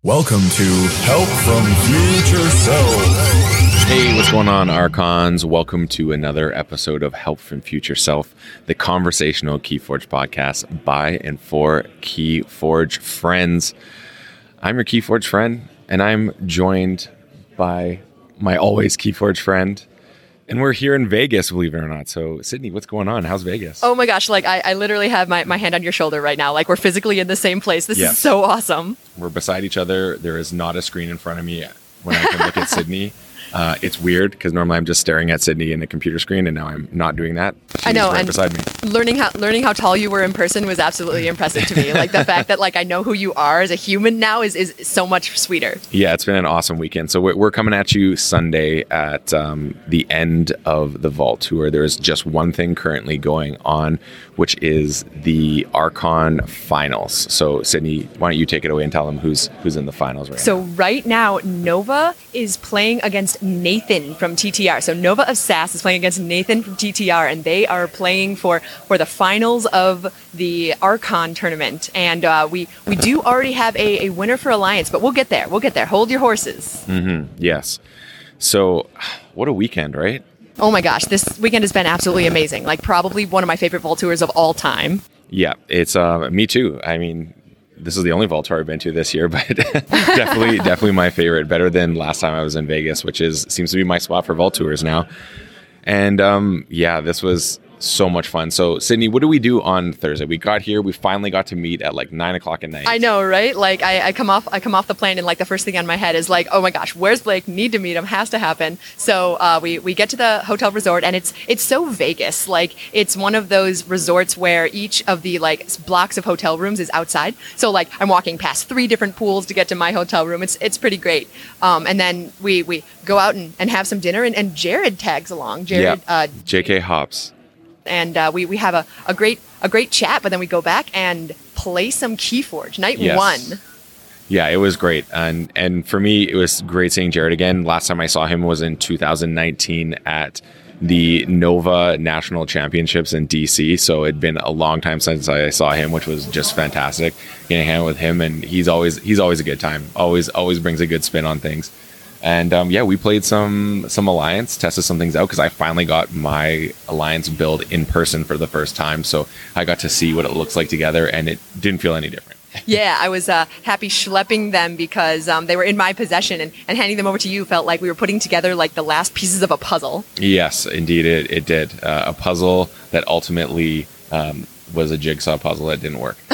Welcome to Help from Future Self. Hey, what's going on, Archons? Welcome to another episode of Help from Future Self, the conversational Keyforge podcast by and for Keyforge friends. I'm your Keyforge friend, and I'm joined by my always Keyforge friend. And we're here in Vegas, believe it or not. So, Sydney, what's going on? How's Vegas? Oh my gosh, I literally have my hand on your shoulder right now. Like, we're physically in the same place. This is so awesome. We're beside each other. There is not a screen in front of me when I can look at Sydney. It's weird because normally I'm just staring at Sydney in a computer screen, and now I'm not doing that. I know, right and beside me. Learning how tall you were in person was absolutely impressive to me. Like, the fact that I know who you are as a human now is so much sweeter. Yeah, it's been an awesome weekend. So we're coming at you Sunday at the end of the Vault Tour. There is just one thing currently going on, which is the Archon Finals. So Sydney, why don't you take it away and tell them who's in the finals right now? So right now, Nova is playing against Nathan from TTR. So Nova of SAS is playing against Nathan from TTR, and they are playing for the finals of the Archon tournament. And we do already have a winner for Alliance, but we'll get there. Hold your horses. Mm-hmm. Yes. So what a weekend, right? Oh my gosh, this weekend has been absolutely amazing. Like, probably one of my favorite Vault Tours of all time. Yeah, it's me too. I mean, this is the only Vault Tour I've been to this year, but definitely my favorite. Better than last time I was in Vegas, which seems to be my spot for Vault Tours now. And this was so much fun. So, Sydney, what do we do on Thursday? We got here. We finally got to meet at 9 o'clock at night. I know, right? Like, I come off the plane, and the first thing on my head is oh my gosh, where's Blake? Need to meet him. Has to happen. So we get to the hotel resort, and it's so Vegas. Like, it's one of those resorts where each of the blocks of hotel rooms is outside. So I'm walking past 3 different pools to get to my hotel room. It's pretty great. And then we go out and have some dinner, and Jared tags along. Jared, JK Hops. And we have a great chat, but then we go back and play some Keyforge. Night 1. Yeah, it was great. And for me, it was great seeing Jared again. Last time I saw him was in 2019 at the Nova National Championships in DC. So it'd been a long time since I saw him, which was just fantastic. Getting a hand with him, and he's always a good time. Always brings a good spin on things. And we played some Alliance, tested some things out, because I finally got my Alliance build in person for the first time. So I got to see what it looks like together, and it didn't feel any different. Yeah, I was happy schlepping them because they were in my possession, and handing them over to you felt like we were putting together the last pieces of a puzzle. Yes, indeed, it did. A puzzle that ultimately was a jigsaw puzzle that didn't work.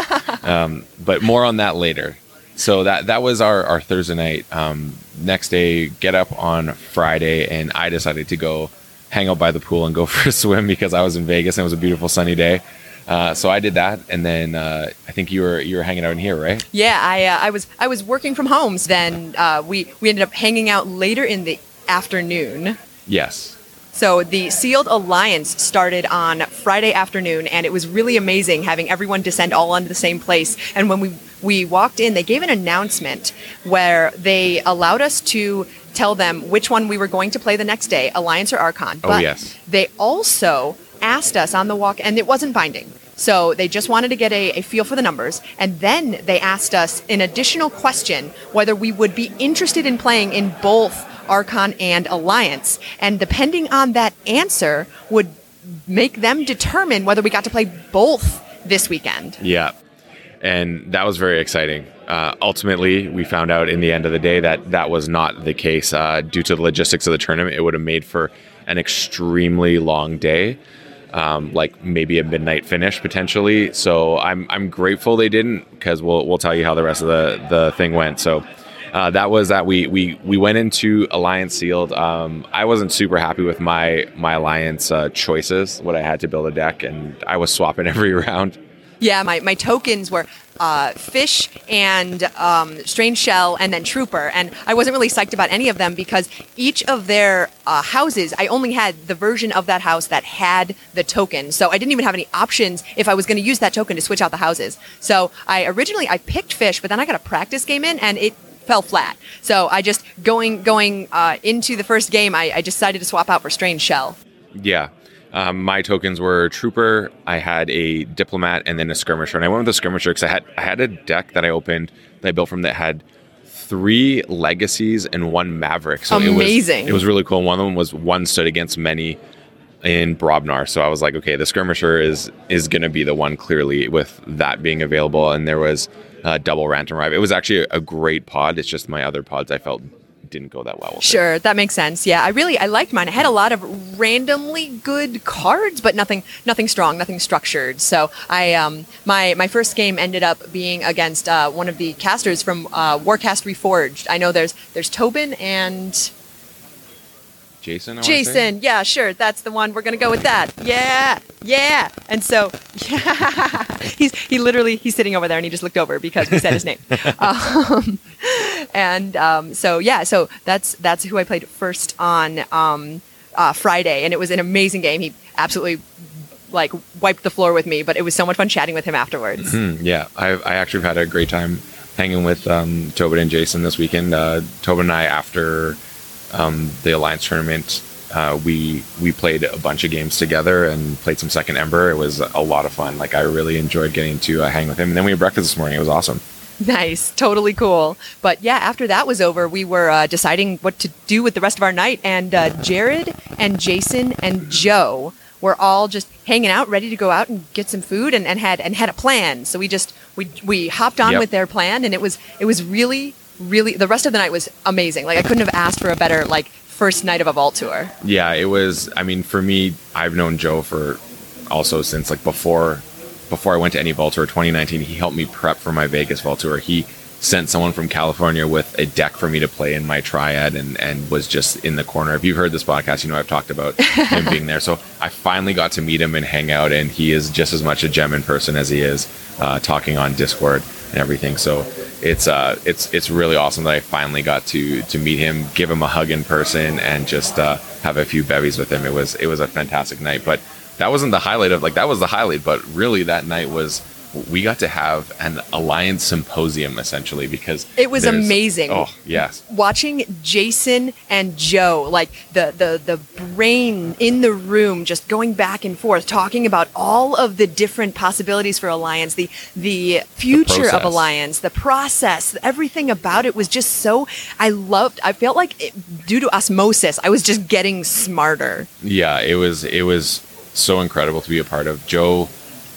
So, but more on that later. So that was our Thursday night. Next day, get up on Friday, and I decided to go hang out by the pool and go for a swim because I was in Vegas and it was a beautiful sunny day. So I did that, and then I think you were hanging out in here, right? Yeah, I was working from home. So then we ended up hanging out later in the afternoon. Yes. So the Sealed Alliance started on Friday afternoon, and it was really amazing having everyone descend all onto the same place. And when we walked in, they gave an announcement where they allowed us to tell them which one we were going to play the next day, Alliance or Archon. But yes. They also asked us on the walk, and it wasn't binding. So they just wanted to get a feel for the numbers. And then they asked us an additional question, whether we would be interested in playing in both Archon and Alliance. And depending on that answer would make them determine whether we got to play both this weekend. Yeah. And that was very exciting. Ultimately, we found out in the end of the day that was not the case. Due to the logistics of the tournament, it would have made for an extremely long day. Maybe a midnight finish potentially. So I'm grateful they didn't, because we'll tell you how the rest of the thing went. So that was that. We went into Alliance Sealed. I wasn't super happy with my Alliance choices, what I had to build a deck, and I was swapping every round. Yeah, my tokens were Fish and Strange Shell and then Trooper. And I wasn't really psyched about any of them because each of their houses, I only had the version of that house that had the token. So I didn't even have any options if I was going to use that token to switch out the houses. So I picked Fish, but then I got a practice game in and it fell flat. So I just going into the first game, I decided to swap out for Strange Shell. Yeah. My tokens were Trooper, I had a Diplomat, and then a Skirmisher. And I went with the Skirmisher because I had a deck that I opened, that I built from, that had 3 legacies and 1 maverick. So Amazing. It was really cool. One of them was one stood against many in Brobnar. So I was like, okay, the skirmisher is going to be the one clearly with that being available. And there was double rant and rive. It was actually a great pod. It's just my other pods I felt didn't go that well with Sure, that makes sense. Yeah, I liked mine. I had a lot of randomly good cards, but nothing strong, nothing structured. So I my first game ended up being against one of the casters from Warcast Reforged. I know there's Tobin and Jason. Yeah, sure, that's the one. We're gonna go with that. Yeah. And so, yeah, he's sitting over there, and he just looked over because we said his name. So that's who I played first on Friday, and it was an amazing game. He absolutely wiped the floor with me, but it was so much fun chatting with him afterwards. Yeah, I actually had a great time hanging with Tobin and Jason this weekend. Tobin and I, after the Alliance tournament, we played a bunch of games together and played some Second Ember. It was a lot of fun. I really enjoyed getting to hang with him. And then we had breakfast this morning. It was awesome. Nice. Totally cool. But yeah, after that was over, we were deciding what to do with the rest of our night. And Jared and Jason and Joe were all just hanging out, ready to go out and get some food and had a plan. So we hopped on with their plan, and it was really the rest of the night was amazing. I couldn't have asked for a better first night of a vault tour. Yeah, it was. I mean, for me, I've known Joe for also since before I went to any vault tour 2019. He helped me prep for my Vegas vault tour. He sent someone from California with a deck for me to play in my triad and was just in the corner. If you've heard this podcast, you know I've talked about him being there. So I finally got to meet him and hang out, and he is just as much a gem in person as he is talking on Discord and everything. So it's really awesome that I finally got to meet him, give him a hug in person, and just have a few bevies with him. It was a fantastic night. But that wasn't the highlight of that was the highlight, but really that night was we got to have an Alliance symposium essentially, because it was amazing. Oh yes, watching Jason and Joe, the brain in the room, just going back and forth, talking about all of the different possibilities for Alliance, the future of Alliance, the process, everything about it was just so. I felt like due to osmosis, I was just getting smarter. Yeah, it was so incredible to be a part of. Joe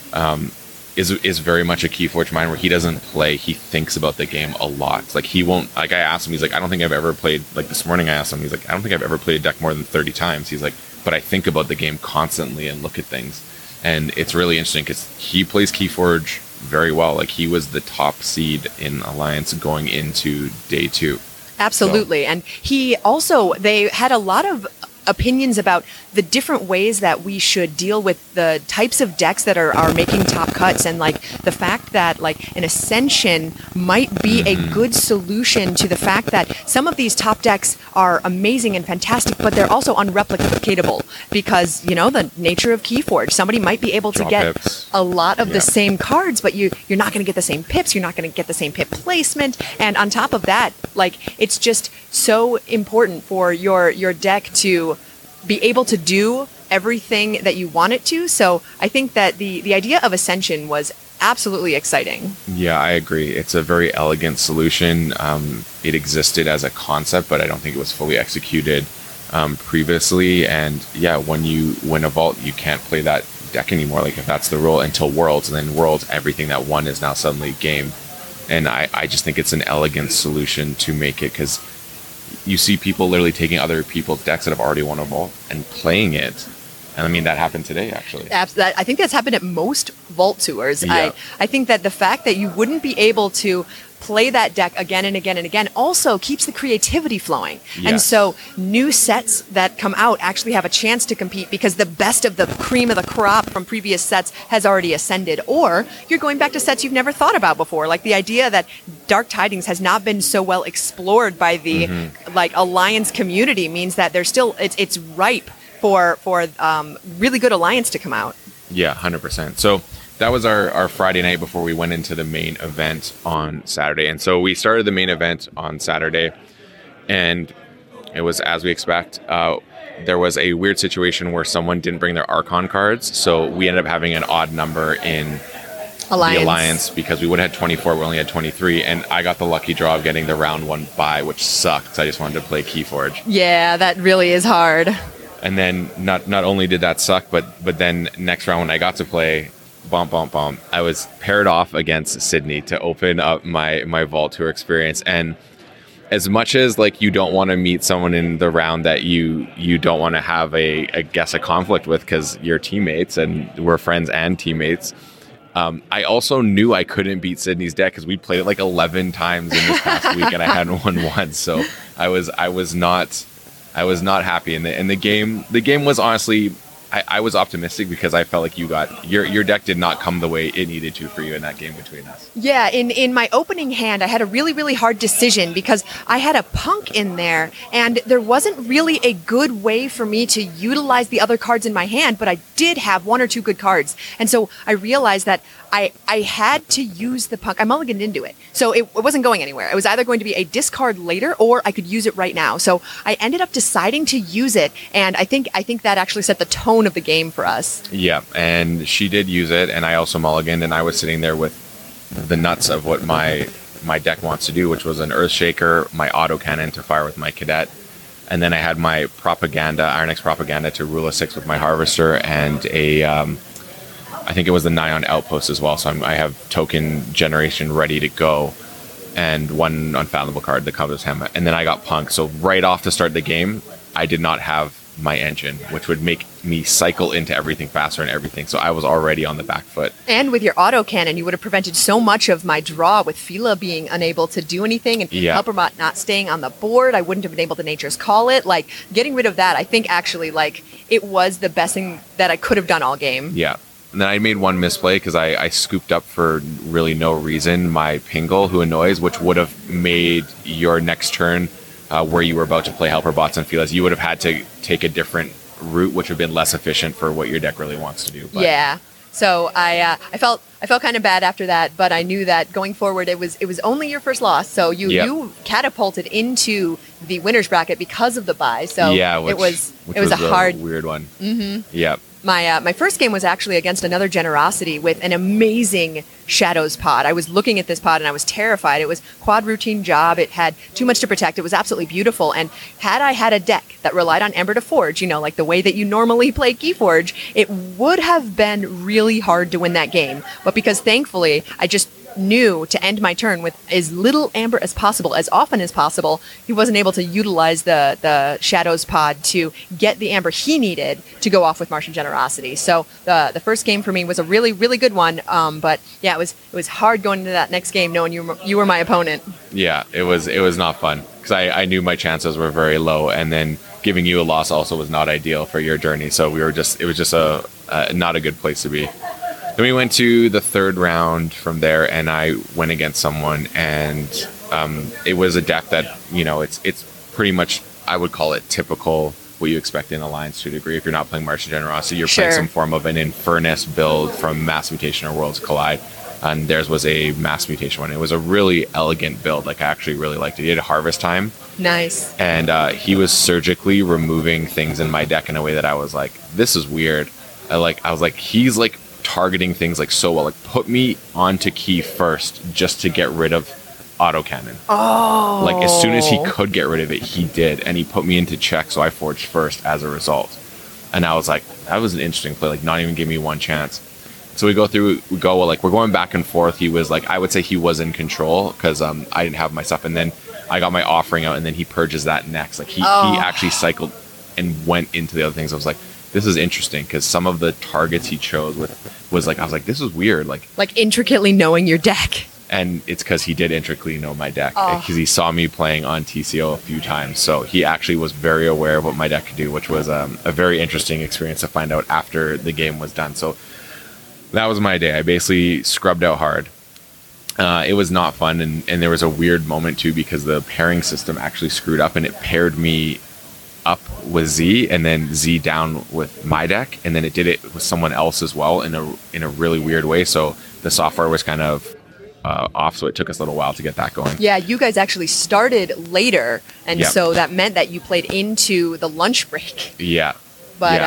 is very much a Keyforge mind, where he doesn't play, he thinks about the game a lot. He won't, I asked him, he's like, I don't think I've ever played, this morning I asked him, he's like, I don't think I've ever played a deck more than 30 times. He's like, but I think about the game constantly and look at things. And it's really interesting because he plays Keyforge very well. He was the top seed in Alliance going into day 2. Absolutely. So. And they had a lot of opinions about the different ways that we should deal with the types of decks that are making top cuts, and the fact that an Ascension might be a good solution to the fact that some of these top decks are amazing and fantastic, but they're also unreplicatable because the nature of Keyforge. Somebody might be able to get pips. A lot of the same cards, but you're not going to get the same pips, you're not going to get the same pip placement, and on top of that, it's just so important for your deck to be able to do everything that you want it to. So I think that the idea of Ascension was absolutely exciting. Yeah, I agree. It's a very elegant solution. It existed as a concept, but I don't think it was fully executed previously. And yeah, when you win a vault, you can't play that deck anymore. If that's the rule until Worlds, and then Worlds, everything that won is now suddenly game. And I just think it's an elegant solution to make it, because you see people literally taking other people's decks that have already won a vault and playing it. And I mean, that happened today, actually. I think that's happened at most vault tours. Yeah. I think that the fact that you wouldn't be able to play that deck again and again and again also keeps the creativity flowing. Yes. And so new sets that come out actually have a chance to compete because the best of the cream of the crop from previous sets has already ascended. Or you're going back to sets you've never thought about before. The idea that Dark Tidings has not been so well explored by the Alliance community means that there's still, it's ripe for really good Alliance to come out. Yeah, 100%. So that was our Friday night before we went into the main event on Saturday. And so we started the main event on Saturday, and it was as we expect. There was a weird situation where someone didn't bring their Archon cards, so we ended up having an odd number in Alliance. the Alliance, because we would have had 24, we only had 23, and I got the lucky draw of getting the round 1 bye, which sucked. I just wanted to play Keyforge. Yeah, that really is hard. And then not only did that suck, but then next round when I got to play, I was paired off against Sydney to open up my Vault Tour experience. And as much as like you don't want to meet someone in the round that you don't want to have a conflict with because you're teammates and we're friends and teammates, I also knew I couldn't beat Sydney's deck because we played it like 11 times in this past week and I hadn't won once. So I was not happy in the game. The game was honestly, I was optimistic because I felt like your deck did not come the way it needed to for you in that game between us. Yeah, in my opening hand, I had a really, really hard decision because I had a Punk in there, and there wasn't really a good way for me to utilize the other cards in my hand, but I did have 1 or 2 good cards. And so I realized that I had to use the Punk. I mulliganed into it. So it wasn't going anywhere. It was either going to be a discard later or I could use it right now. So I ended up deciding to use it, and I think that actually set the tone of the game for us. Yeah, and she did use it, and I also mulliganed, and I was sitting there with the nuts of what my deck wants to do, which was an Earthshaker, my autocannon to fire with my Cadet, and then I had my Propaganda, Iron X Propaganda to rule a 6 with my Harvester, and I think it was the Nyan Outpost as well, so I have token generation ready to go, and 1 Unfathomable card that covers him, and then I got Punk. So right off to start the game, I did not have my engine, which would make me cycle into everything faster and everything. So I was already on the back foot. And with your autocannon, you would have prevented so much of my draw with Fila being unable to do anything and Helperbot not staying on the board. I wouldn't have been able to Nature's Call it. Like, getting rid of that, I think actually, like, it was the best thing that I could have done all game. Yeah. And then I made one misplay because I scooped up for really no reason my Pingle, who annoys, which would have made your next turn where you were about to play Helper Bots and Felas, you would have had to take a different route, which would have been less efficient for what your deck really wants to do. But. Yeah. So I felt kind of bad after that, but I knew that going forward it was only your first loss, so you catapulted into the winners bracket because of the bye. So yeah, it was a hard weird one. Mm-hmm. Yeah. My first game was actually against another Generosity with an amazing Shadows pod. I was looking at this pod and I was terrified. It was quad routine job. It had too much to protect. It was absolutely beautiful. And had I had a deck that relied on Ember to Forge, like the way that you normally play Keyforge, it would have been really hard to win that game. But because thankfully I just knew to end my turn with as little Amber as possible, as often as possible, he wasn't able to utilize the Shadows pod to get the Amber he needed to go off with Martian Generosity. So the first game for me was a really, really good one. But yeah, it was hard going into that next game knowing you were my opponent. Yeah, it was not fun because I knew my chances were very low, and then giving you a loss also was not ideal for your journey. So it was just a not a good place to be. Then we went to the third round from there, and I went against someone, and it was a deck that, it's pretty much, I would call it typical what you expect in Alliance to a degree. If you're not playing Martian Generosity, you're playing some form of an Infernus build from Mass Mutation or Worlds Collide, and theirs was a Mass Mutation one. It was a really elegant build. Like, I actually really liked it. He had Harvest Time. Nice. And he was surgically removing things in my deck in a way that I was like, this is weird. I was like, he's like targeting things like so well, like put me onto key first just to get rid of autocannon. Oh, like as soon as he could get rid of it, he did, and he put me into check, so I forged first as a result. And I was like, that was an interesting play, like not even give me one chance. So we're going back and forth. He was like, I would say he was in control because I didn't have my stuff, and then I got my offering out, and then he purges that next. Like he actually cycled and went into the other things. I was like, this is interesting because some of the targets he chose was like, I was like, this is weird. Like intricately knowing your deck. And it's because he did intricately know my deck because he saw me playing on TCO a few times. So he actually was very aware of what my deck could do, which was a very interesting experience to find out after the game was done. So that was my day. I basically scrubbed out hard. It was not fun. And there was a weird moment too because the pairing system actually screwed up and it paired me up with Z and then Z down with my deck, and then it did it with someone else as well in a really weird way. So the software was kind of off, so it took us a little while to get that going. Yeah, you guys actually started later, and so that meant that you played into the lunch break. Yeah. But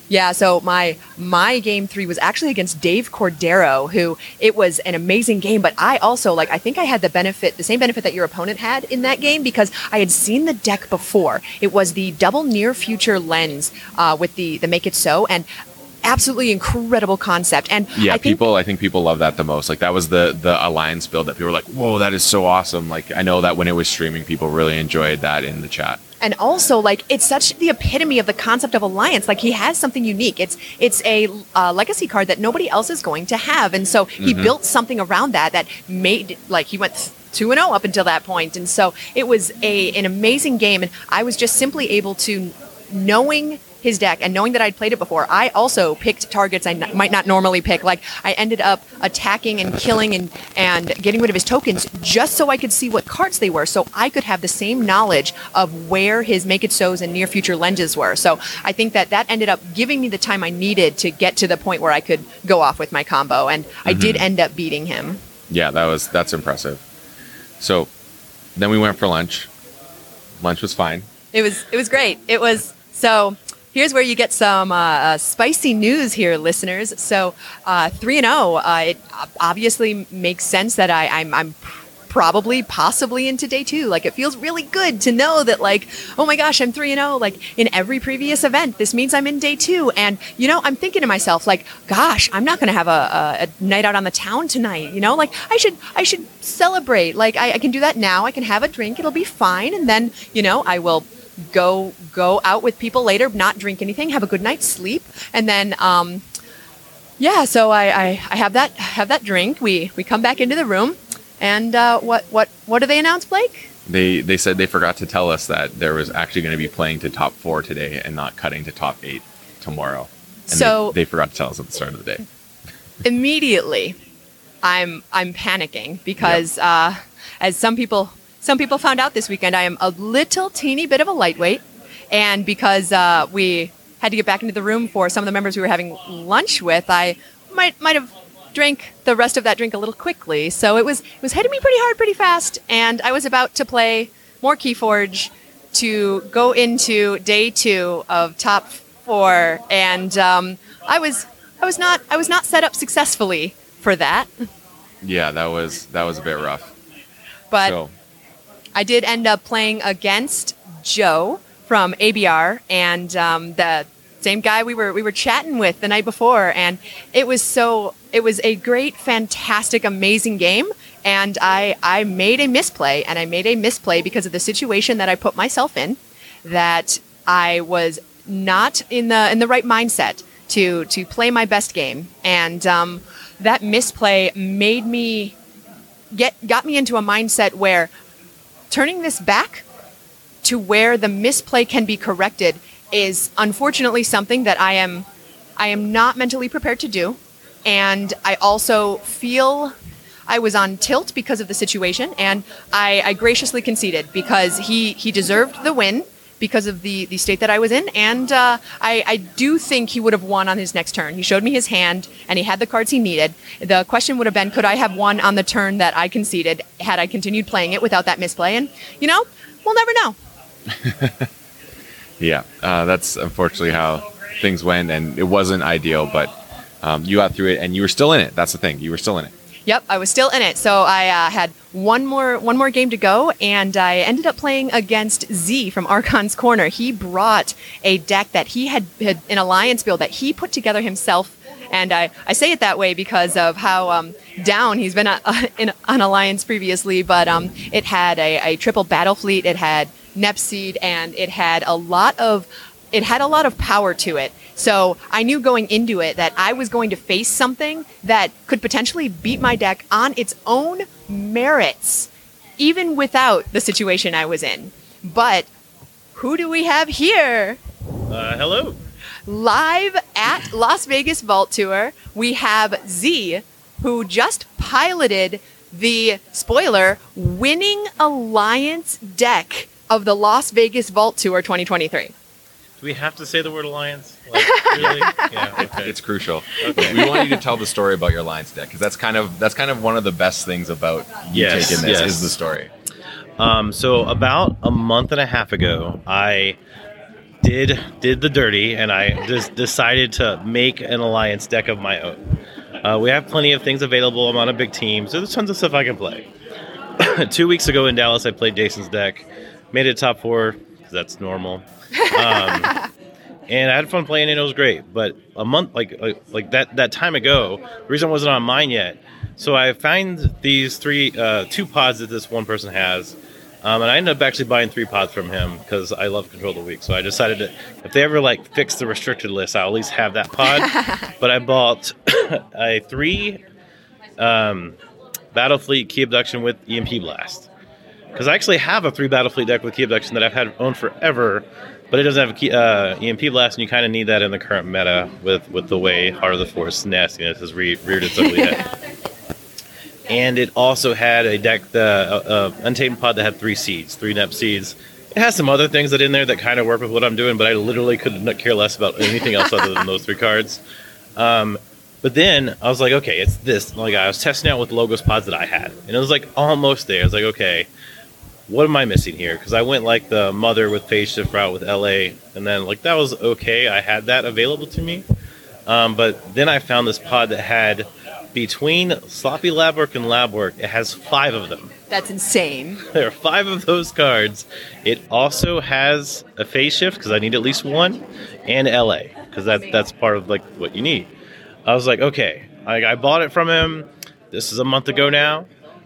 Yeah, so my game 3 was actually against Dave Cordero, who it was an amazing game, but I also I think I had the same benefit that your opponent had in that game because I had seen the deck before. It was the double near future lens with the Make It So, and absolutely incredible concept. And I think people love that the most. Like that was the alliance build that people were like, whoa, that is so awesome. Like I know that when it was streaming, people really enjoyed that in the chat. And also, it's such the epitome of the concept of alliance. Like he has something unique. It's a legacy card that nobody else is going to have, and so he built something around that made he went 2-0 up until that point, and so it was an amazing game. And I was just simply able to, knowing his deck and knowing that I'd played it before, I also picked targets I might not normally pick. Like I ended up attacking and killing and getting rid of his tokens just so I could see what cards they were, so I could have the same knowledge of where his Make It So's and near future lenses were. So I think that ended up giving me the time I needed to get to the point where I could go off with my combo, and I did end up beating him. Yeah, that's impressive. So then we went for lunch. Lunch was fine. It was great. It was so. Here's where you get some spicy news here, listeners. So 3-0, it obviously makes sense that I'm possibly into day 2. Like it feels really good to know that oh my gosh, I'm 3-0. Like in every previous event, this means I'm in day 2. And I'm thinking to myself gosh, I'm not going to have a night out on the town tonight. I should celebrate. I can do that now. I can have a drink. It'll be fine. And then I will go out with people later, not drink anything, have a good night's sleep, and then so I have that drink. We come back into the room, and what do they announce, Blake? They said they forgot to tell us that there was actually going to be playing to top 4 today and not cutting to top 8 tomorrow. And so they forgot to tell us at the start of the day. Immediately, I'm panicking because as some people found out this weekend, I am a little teeny bit of a lightweight. And because we had to get back into the room for some of the members we were having lunch with, I might have drank the rest of that drink a little quickly. So it was hitting me pretty hard, pretty fast. And I was about to play more Keyforge to go into day 2 of top 4. And I was not set up successfully for that. Yeah, that was a bit rough. But I did end up playing against Joe from ABR, and the same guy we were chatting with the night before, and it was a great, fantastic, amazing game. And I made a misplay, and I made a misplay because of the situation that I put myself in, that I was not in the right mindset to play my best game, and that misplay got me into a mindset where turning this back to where the misplay can be corrected is unfortunately something that I am not mentally prepared to do. And I also feel I was on tilt because of the situation, and I graciously conceded because he deserved the win because of the state that I was in, and I do think he would have won on his next turn. He showed me his hand, and he had the cards he needed. The question would have been, could I have won on the turn that I conceded had I continued playing it without that misplay? And, we'll never know. Yeah, that's unfortunately how things went, and it wasn't ideal, but you got through it, and you were still in it. That's the thing. You were still in it. Yep, I was still in it. So I had one more game to go, and I ended up playing against Z from Archon's Corner. He brought a deck that he had an alliance build that he put together himself, and I say it that way because of how down he's been on alliance previously. But it had a triple battle fleet, it had Nepseed, and it had a lot of power to it. So I knew going into it that I was going to face something that could potentially beat my deck on its own merits, even without the situation I was in. But who do we have here? Hello. Live at Las Vegas Vault Tour, we have Z, who just piloted the, spoiler, winning alliance deck of the Las Vegas Vault Tour 2023. Do we have to say the word alliance? Really? Yeah, okay. It's crucial. Okay. We want you to tell the story about your alliance deck, because that's kind of one of the best things about you taking this is the story. So about a month and a half ago, I did the dirty, and I just decided to make an Alliance deck of my own. We have plenty of things available. I'm on a big team, so there's tons of stuff I can play. 2 weeks ago in Dallas, I played Jason's deck, made it top 4, because that's normal. And I had fun playing it. It was great. But a month, like that time ago, the reason I wasn't on mine yet. So I find these 2 pods that this one person has. And I ended up actually buying 3 pods from him because I love Control of the Week. So I decided that if they ever fix the restricted list, I'll at least have that pod. But I bought a 3 Battlefleet Key Abduction with EMP Blast. Because I actually have a 3 Battlefleet deck with Key Abduction that I've owned forever. But it doesn't have EMP Blast, and you kind of need that in the current meta with the way Heart of the Force nastiness has reared its ugly head. And it also had a deck, the Untamed pod that had 3 seeds, 3 NEP seeds. It has some other things in there that kind of work with what I'm doing, but I literally could not care less about anything else other than those 3 cards. But then I was like, okay, it's this. I was testing out with Logos pods that I had, and it was almost there. I was like, okay, what am I missing here? Because I went the Mother with Phase Shift route with LA, and then that was okay. I had that available to me. But then I found this pod that had, between Sloppy Lab Work and Lab Work, it has 5 of them. That's insane. There are 5 of those cards. It also has a Phase Shift, because I need at least 1, and LA, because that's part of what you need. I was like, okay. I bought it from him. This is a month ago now.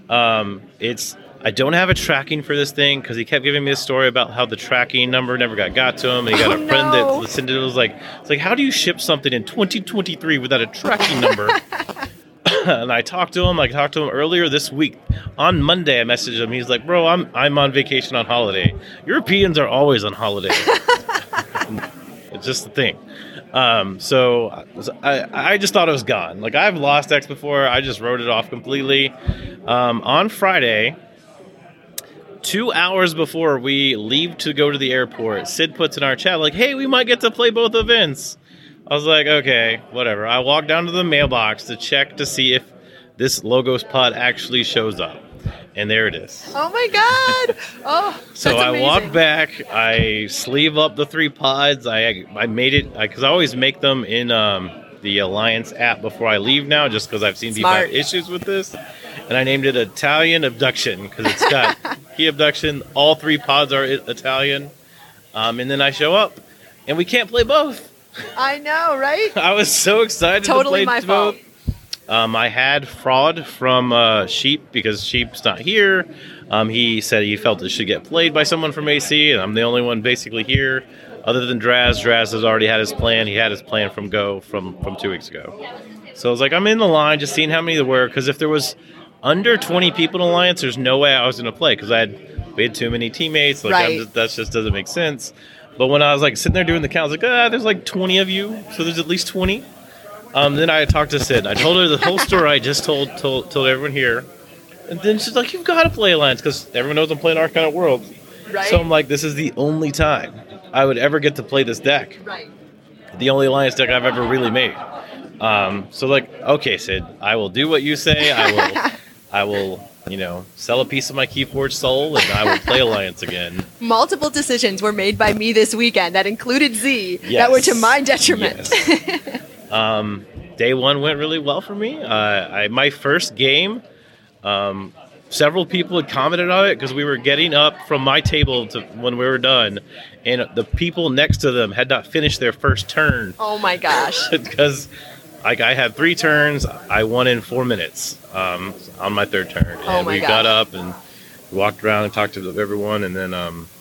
I don't have a tracking for this thing because he kept giving me a story about how the tracking number never got to him. And he got a friend that listened to it. It's like, how do you ship something in 2023 without a tracking number? And I talked to him earlier this week. On Monday, I messaged him. He's like, bro, I'm on vacation on holiday. Europeans are always on holiday. It's just the thing. So I just thought it was gone. I've lost decks before. I just wrote it off completely. On Friday, 2 hours before we leave to go to the airport, Sid puts in our chat, hey, we might get to play both events. I was like, okay, whatever. I walked down to the mailbox to check to see if this Logos pod actually shows up. And there it is. Oh my god! Oh, so I amazing. walked back. I sleeve up the 3 pods. I made it because I always make them in the Alliance app before I leave now, just because I've seen people have issues with this. And I named it Italian Abduction because it's got Key Abduction. All 3 pods are Italian. And then I show up, and we can't play both. I know, right? I was so excited to play my both. fault. I had Fraud from Sheep because Sheep's not here. He said he felt it should get played by someone from AC, and I'm the only one basically here. Other than Draz. Draz has already had his plan. He had his plan from Go from 2 weeks ago. So I was like, I'm in the line just seeing how many there were, because if there was under 20 people in Alliance, there's no way I was going to play because we had too many teammates. That just doesn't make sense. But when I was sitting there doing the count, I was like, there's 20 of you, so there's at least 20. Then I talked to Sid. I told her the whole story I just told everyone here. And then she's like, you've got to play Alliance because everyone knows I'm playing Arcana World. Right. So I'm like, this is the only time I would ever get to play this deck. Right. The only Alliance deck I've ever really made. So okay, Sid, I will do what you say. I will, sell a piece of my Keyforge soul, and I will play Alliance again. Multiple decisions were made by me this weekend that included Z that were to my detriment. Yes. Day 1 went really well for me. My first game, several people had commented on it because we were getting up from my table to when we were done, and the people next to them had not finished their first turn. Oh my gosh. Because I had 3 turns. I won in 4 minutes on my 3rd turn. And we got up and walked around and talked to everyone. And then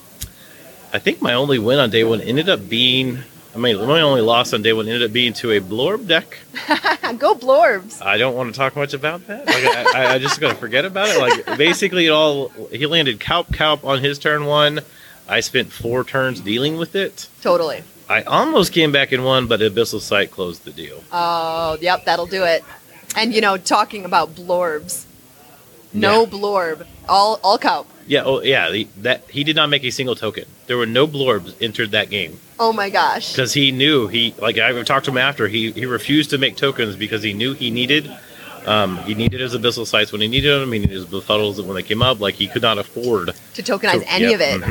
I think my only win on day 1 ended up being, my only loss on day 1 ended up being to a Blorb deck. Go Blorbs. I don't want to talk much about that. I just got to forget about it. Basically, he landed Kaup on his turn 1. I spent 4 turns dealing with it. Totally. I almost came back and won, but Abyssal Sight closed the deal. Oh, yep, that'll do it. And, talking about Blorbs. No Blorb. All Kaup. Yeah, he did not make a single token. There were no Blorbs entered that game. Oh my gosh. Because he knew, I talked to him after, he refused to make tokens because he knew he needed his Abyssal Sights when he needed them, he needed his befuddles when they came up, he could not afford to tokenize any of it. Mm-hmm.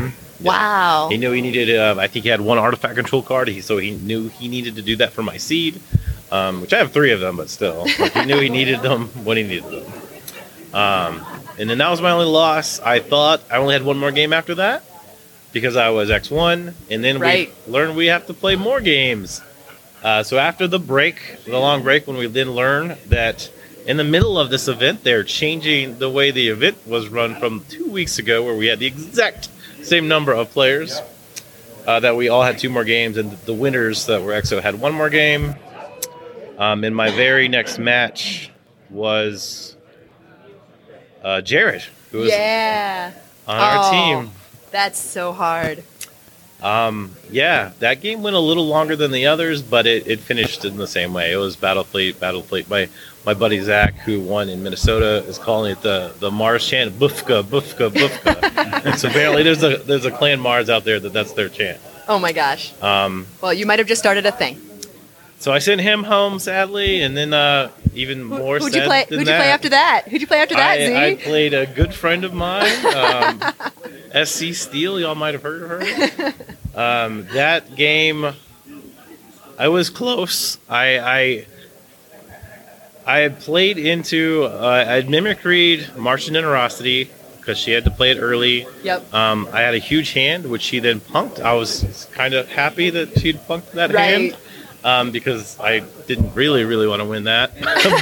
Wow. He knew he needed. I think he had one artifact control card, so he knew he needed to do that for my seed, which I have 3 of them, but still, like, he knew he needed them when he needed them. And then that was my only loss. I thought I only had one more game after that because I was X1, and then we learned we have to play more games. So after the long break, when we then learned that in the middle of this event, they're changing the way the event was run from 2 weeks ago, where we had the exact same number of players, that we all had 2 more games, and the winners that were EXO had 1 more game. In my very next match was Jared, who was on our team. That's so hard. Yeah, that game went a little longer than the others, but it finished in the same way. It was Battle Fleet. My buddy Zach, who won in Minnesota, is calling it the Mars chant, Bufka, Bufka, Bufka. So apparently there's a clan Mars out there that's their chant. Oh my gosh. Well, you might have just started a thing. So I sent him home, sadly, and then even more sad than that. Who'd you play after that? Who'd you play after that, Z? I played a good friend of mine, SC Steele. Y'all might have heard of her. That game, I was close. I had played into, I had mimicried Martian Generosity because she had to play it early. Yep. I had a huge hand, which she then punked. I was kind of happy that she'd punked that hand. Because I didn't really want to win that.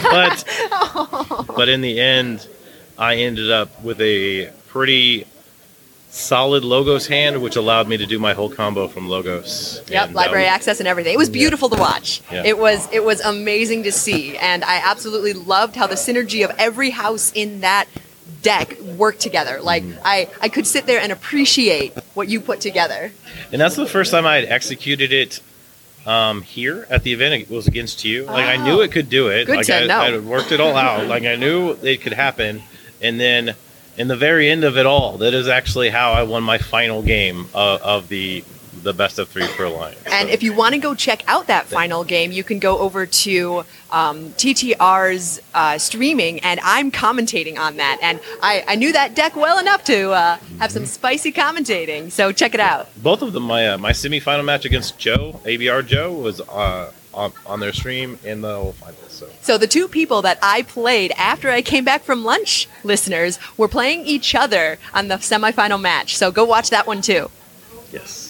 but in the end, I ended up with a pretty solid Logos hand, which allowed me to do my whole combo from Logos. Yep, library access and everything. It was beautiful to watch. Yeah. It was amazing to see, and I absolutely loved how the synergy of every house in that deck worked together. Like, I could sit there and appreciate what you put together. And that's the first time I had executed it here at the event. It was against you. Like, I knew it could do it. Good like to know. I worked it all out. Like, I knew it could happen. And then in the very end of it all, that is actually how I won my final game of the best of 3 for Alliance. And if you want to go check out that final game, you can go over to TTR's streaming, and I'm commentating on that. And I knew that deck well enough to have some spicy commentating, so check it out. Both of them, my semifinal match against Joe, ABR Joe, was on their stream in the whole finals. So the 2 people that I played after I came back from lunch, listeners, were playing each other on the semifinal match. So go watch that one too. Yes.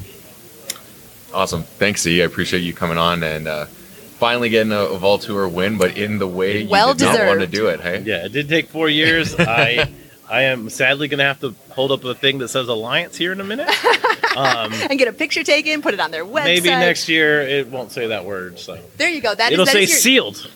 Awesome. Thanks, Z. I appreciate you coming on and finally getting a Vault Tour win, but in the way you Well did not want to deserved. do it, hey? Yeah, it did take 4 years. I am sadly going to have to hold up a thing that says Alliance here in a minute. And get a picture taken, put it on their website. Maybe next year it won't say that word. So There you go. it'll say is your... sealed.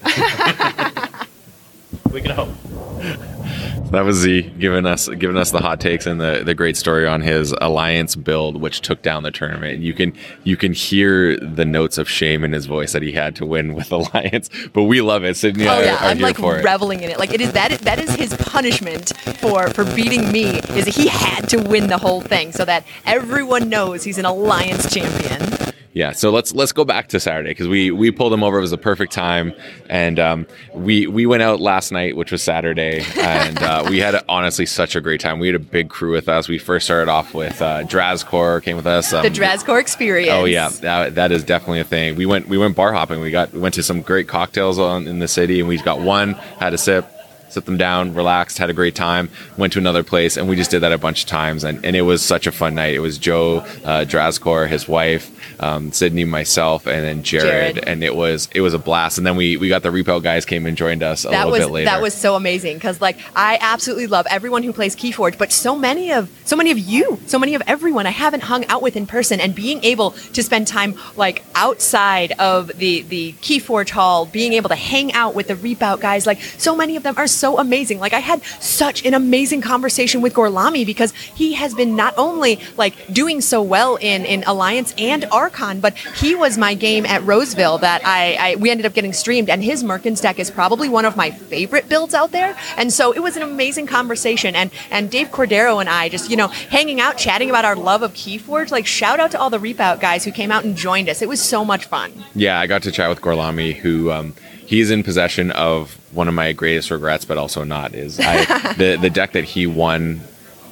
We can hope. That was Z giving us the hot takes and the great story on his Alliance build, which took down the tournament. You can hear the notes of shame in his voice that he had to win with Alliance, but we love it. Sydney, I'm here like for it. reveling in it. Like, that is his punishment for beating me. Is that he had to win the whole thing so that everyone knows he's an Alliance champion. Yeah, so let's go back to Saturday because we pulled him over. It was a perfect time, and we went out last night, which was Saturday, and we had honestly such a great time. We had a big crew with us. We first started off with Drazcor came with us. The Drazcor experience. Oh yeah, that is definitely a thing. We went bar hopping. We went to some great cocktails in the city, and we got one, had a sip. Sit them down, relaxed, had a great time, went to another place, and we just did that a bunch of times, and it was such a fun night. It was Joe, Drazcor, his wife, Sydney, myself, and then Jared, and it was a blast. And then we got the Repo guys came and joined us a little bit later. That was so amazing because, like, I absolutely love everyone who plays Keyforge, but so many of you, so many of everyone I haven't hung out with in person, and being able to spend time like outside of the Keyforge hall, being able to hang out with the Repo guys, like so many of them are so amazing. Like, I had such an amazing conversation with Gorlami because he has been not only like doing so well in Alliance and Archon, but he was my game at Roseville that we ended up getting streamed, and his Merkins deck is probably one of my favorite builds out there. And so it was an amazing conversation, and Dave Cordero and I just, hanging out, chatting about our love of Keyforge. Like, shout out to all the Reap Out guys who came out and joined us. It was so much fun. Yeah, I got to chat with Gorlami, who he's in possession of one of my greatest regrets, but also not, is the deck that he won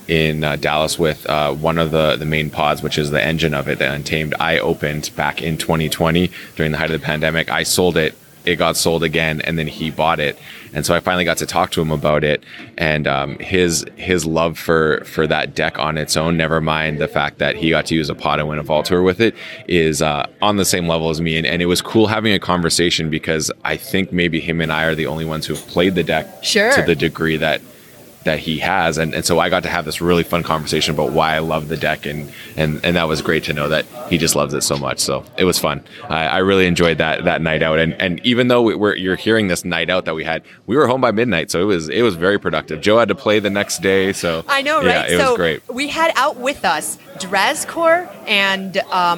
in Dallas with one of the main pods, which is the engine of it, the Untamed. I opened back in 2020 during the height of the pandemic. I sold it. It got sold again, and then he bought it. And so I finally got to talk to him about it, and his love for that deck on its own, never mind the fact that he got to use a pod and win a Vault Tour with it, is on the same level as me. And it was cool having a conversation, because I think maybe him and I are the only ones who have played the deck to the degree that he has, and so I got to have this really fun conversation about why I love the deck, and that was great to know that he just loves it so much. So it was fun. I really enjoyed that night out, and even though you're hearing this night out that we had, we were home by midnight, so it was very productive. Joe had to play the next day, so I know, right? Yeah, it was great. We had out with us Drazcor, and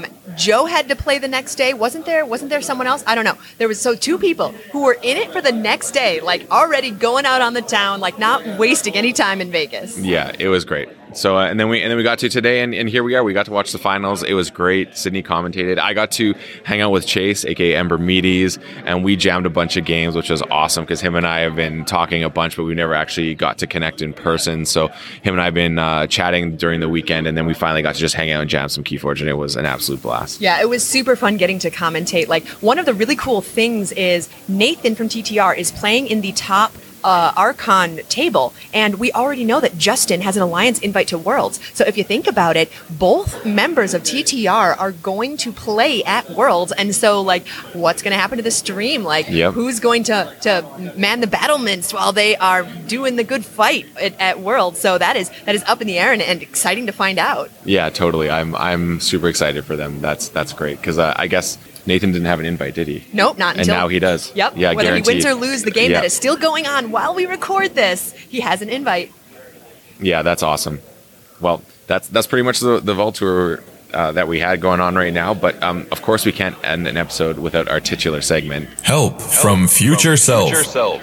Joe had to play the next day. Wasn't there someone else? I don't know. There was two people who were in it for the next day, like already going out on the town, like not wasting any time in Vegas. Yeah, it was great. So and then we got to today, and here we are. We got to watch the finals. It was great. Sydney commentated. I got to hang out with Chase, aka Ember Meaties, and we jammed a bunch of games, which was awesome, because him and I have been talking a bunch, but we never actually got to connect in person. So him and I have been chatting during the weekend, and then we finally got to just hang out and jam some Keyforge, and it was an absolute blast. Yeah, it was super fun getting to commentate. Like, one of the really cool things is Nathan from TTR is playing in the top Archon table, and we already know that Justin has an Alliance invite to Worlds. So if you think about it, both members of TTR are going to play at Worlds, and so like, what's going to happen to the stream? Like, who's going to man the battlements while they are doing the good fight at Worlds? So that is up in the air, and exciting to find out. Yeah, totally. I'm super excited for them. That's great, because I guess Nathan didn't have an invite, did he? Nope, not until... And now he does. Yep. Yeah, whether guaranteed. he wins or lose the game that is still going on while we record this, he has an invite. Yeah, that's awesome. Well, that's pretty much the Vault Tour that we had going on right now. But of course, we can't end an episode without our titular segment. Help from Future Self.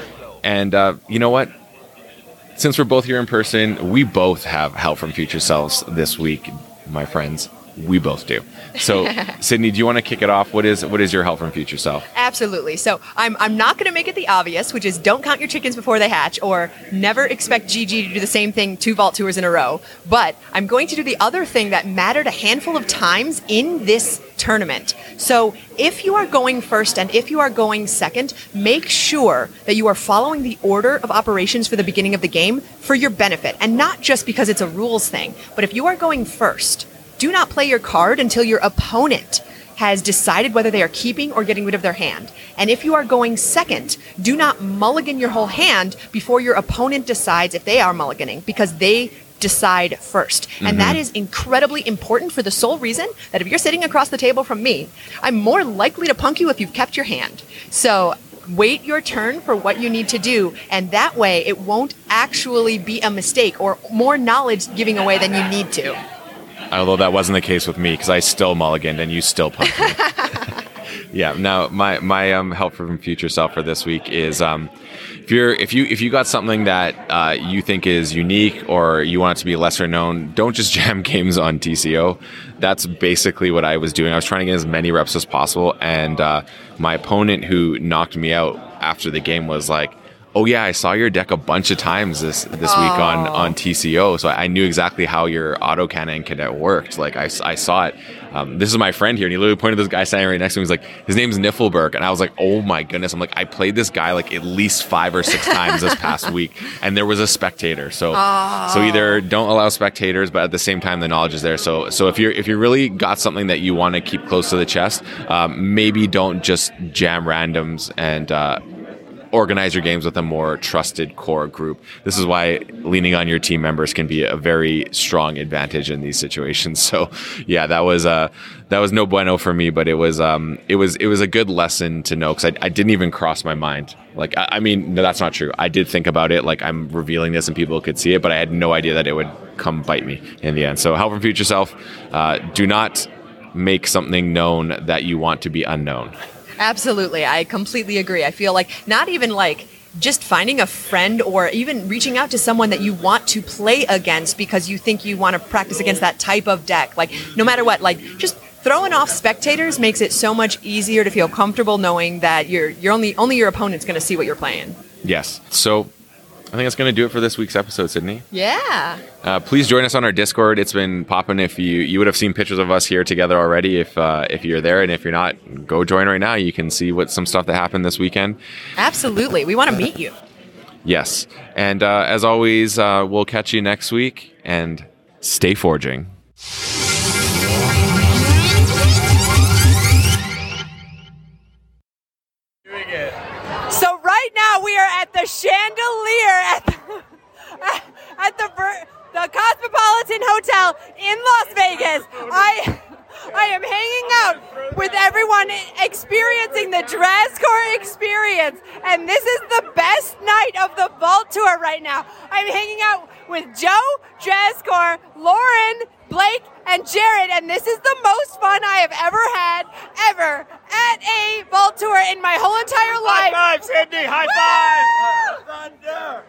And you know what? Since we're both here in person, we both have help from Future Selves this week, my friends. We both do. So, Sydney, do you want to kick it off? What is your help from Future Self? Absolutely. So I'm not going to make it the obvious, which is don't count your chickens before they hatch, or never expect GG to do the same thing 2 Vault Tours in a row. But I'm going to do the other thing that mattered a handful of times in this tournament. So if you are going first and if you are going second, make sure that you are following the order of operations for the beginning of the game for your benefit, and not just because it's a rules thing. But if you are going first, do not play your card until your opponent has decided whether they are keeping or getting rid of their hand. And if you are going second, do not mulligan your whole hand before your opponent decides if they are mulliganing, because they decide first. And that is incredibly important for the sole reason that if you're sitting across the table from me, I'm more likely to punk you if you've kept your hand. So wait your turn for what you need to do, and that way it won't actually be a mistake or more knowledge giving away than you need to. Although that wasn't the case with me, because I still mulliganed and you still punked me. Yeah. Now, my help from Future Self for this week is if you got something that you think is unique or you want it to be lesser known, don't just jam games on TCO. That's basically what I was doing. I was trying to get as many reps as possible, and my opponent who knocked me out after the game was like, "Oh yeah, I saw your deck a bunch of times this week on TCO, so I knew exactly how your autocannon cadet worked. Like I saw it. This is my friend here," and he literally pointed to this guy standing right next to him. He's like, "His name's Niflberg," and I was like, "Oh my goodness!" I'm like, I played this guy like at least 5 or 6 times this past week, and there was a spectator. So either don't allow spectators, but at the same time the knowledge is there. So if you really got something that you want to keep close to the chest, maybe don't just jam randoms and organize your games with a more trusted core group. This is why leaning on your team members can be a very strong advantage in these situations. So yeah, that was no bueno for me, but it was a good lesson to know, because I didn't even cross my mind. Like, I mean, no, that's not true. I did think about it, like I'm revealing this and people could see it, but I had no idea that it would come bite me in the end. So help from Future Self, do not make something known that you want to be unknown. Absolutely. I completely agree. I feel like not even like just finding a friend or even reaching out to someone that you want to play against because you think you want to practice against that type of deck. Like, no matter what, like just throwing off spectators makes it so much easier to feel comfortable knowing that you're only your opponent's going to see what you're playing. Yes. So I think that's going to do it for this week's episode, Sydney. Yeah. Please join us on our Discord. It's been popping. If you would have seen pictures of us here together already, if you're there, and if you're not, go join right now. You can see some stuff that happened this weekend. Absolutely. We want to meet you. Yes. And as always, we'll catch you next week, and stay forging. So right now we are at the chandelier at the Cosmopolitan Hotel in Las Vegas. I am hanging out with everyone experiencing the Dresscore experience, and this is the best night of the Vault Tour right now. I'm hanging out with Joe, Dresscore, Lauren, Blake, and Jared, and this is the most fun I have ever at a Vault Tour in my whole entire life. High five, Sydney! High five! Thunder!